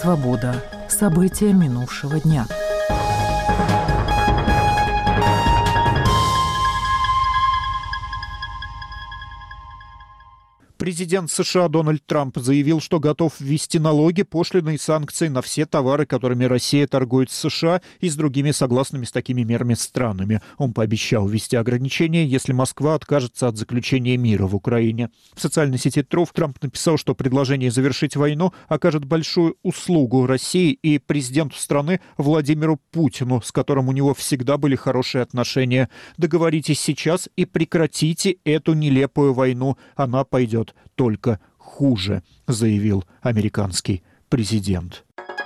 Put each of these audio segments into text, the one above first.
«Свобода». События минувшего дня. Президент США Дональд Трамп заявил, что готов ввести налоги, пошлины и санкции на все товары, которыми Россия торгует с США и с другими согласными с такими мерами странами. Он пообещал ввести ограничения, если Москва откажется от заключения мира в Украине. В социальной сети Truth Трамп написал, что предложение завершить войну окажет большую услугу России и президенту страны Владимиру Путину, с которым у него всегда были хорошие отношения. Договоритесь сейчас и прекратите эту нелепую войну. Она пойдет только хуже, заявил американский президент.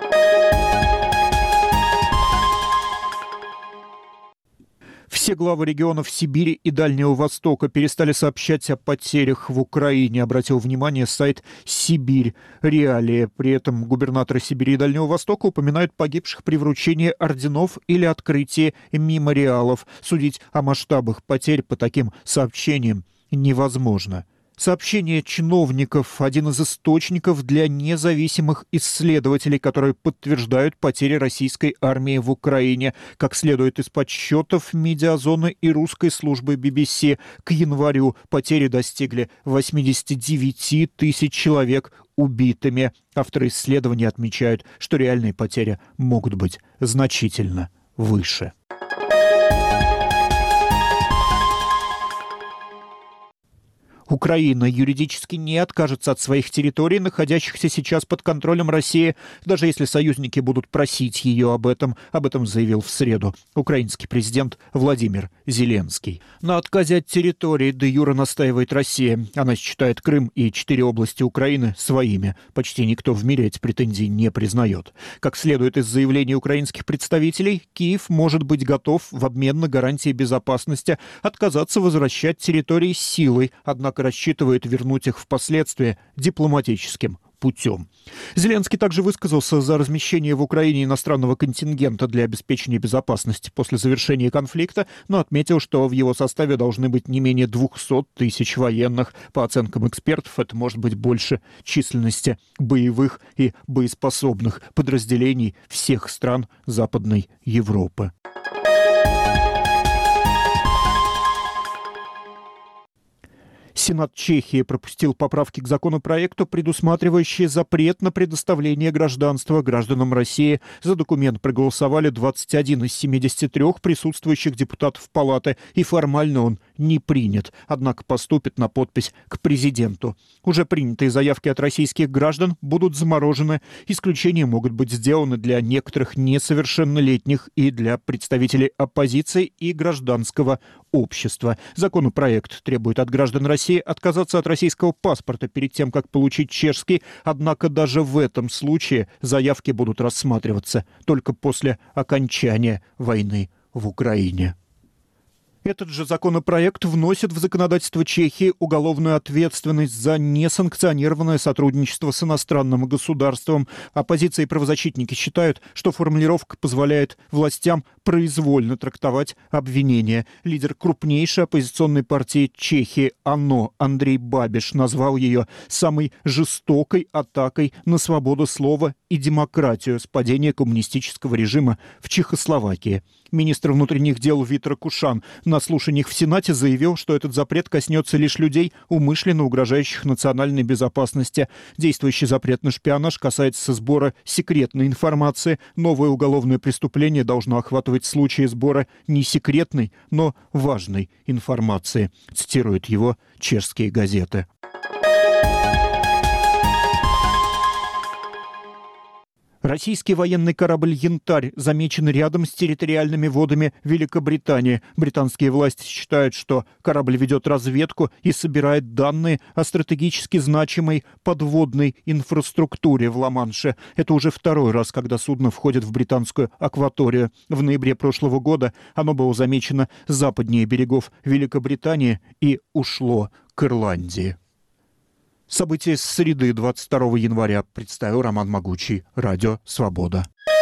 Все главы регионов Сибири и Дальнего Востока перестали сообщать о потерях в Украине, обратил внимание сайт «Сибирь Реалии». При этом губернаторы Сибири и Дальнего Востока упоминают погибших при вручении орденов или открытии мемориалов. Судить о масштабах потерь по таким сообщениям невозможно. Сообщение чиновников – один из источников для независимых исследователей, которые подтверждают потери российской армии в Украине. Как следует из подсчетов Медиазоны и русской службы BBC, к январю потери достигли 89 тысяч человек убитыми. Авторы исследования отмечают, что реальные потери могут быть значительно выше. Украина юридически не откажется от своих территорий, находящихся сейчас под контролем России, даже если союзники будут просить ее об этом. Об этом заявил в среду украинский президент Владимир Зеленский. На отказе от территории де-юре настаивает Россия. Она считает Крым и 4 области Украины своими. Почти никто в мире эти претензии не признает. Как следует из заявлений украинских представителей, Киев может быть готов в обмен на гарантии безопасности отказаться возвращать территории силой, однако рассчитывает вернуть их впоследствии дипломатическим путем. Зеленский также высказался за размещение в Украине иностранного контингента для обеспечения безопасности после завершения конфликта, но отметил, что в его составе должны быть не менее 200 тысяч военных. По оценкам экспертов, это может быть больше численности боевых и боеспособных подразделений всех стран Западной Европы. Сенат Чехии пропустил поправки к законопроекту, предусматривающие запрет на предоставление гражданства гражданам России. За документ проголосовали 21 из 73 присутствующих депутатов Палаты, и формально он не принят, однако поступит на подпись к президенту. Уже принятые заявки от российских граждан будут заморожены. Исключения могут быть сделаны для некоторых несовершеннолетних и для представителей оппозиции и гражданского общества. Законопроект требует от граждан России отказаться от российского паспорта перед тем, как получить чешский, однако даже в этом случае заявки будут рассматриваться только после окончания войны в Украине. Этот же законопроект вносит в законодательство Чехии уголовную ответственность за несанкционированное сотрудничество с иностранным государством. Оппозиция и правозащитники считают, что формулировка позволяет властям произвольно трактовать обвинения. Лидер крупнейшей оппозиционной партии Чехии АНО Андрей Бабиш назвал ее самой жестокой атакой на свободу слова и демократию с падения коммунистического режима в Чехословакии. Министр внутренних дел Витер Кушан на слушаниях в Сенате заявил, что этот запрет коснется лишь людей, умышленно угрожающих национальной безопасности. Действующий запрет на шпионаж касается сбора секретной информации. Новое уголовное преступление должно охватывать случаи сбора не секретной, но важной информации, цитируют его чешские газеты. Российский военный корабль «Янтарь» замечен рядом с территориальными водами Великобритании. Британские власти считают, что корабль ведет разведку и собирает данные о стратегически значимой подводной инфраструктуре в Ла-Манше. Это уже второй раз, когда судно входит в британскую акваторию. В ноябре прошлого года оно было замечено западнее берегов Великобритании и ушло к Ирландии. События с среды 22 января представил Роман Могучий. Радио «Свобода».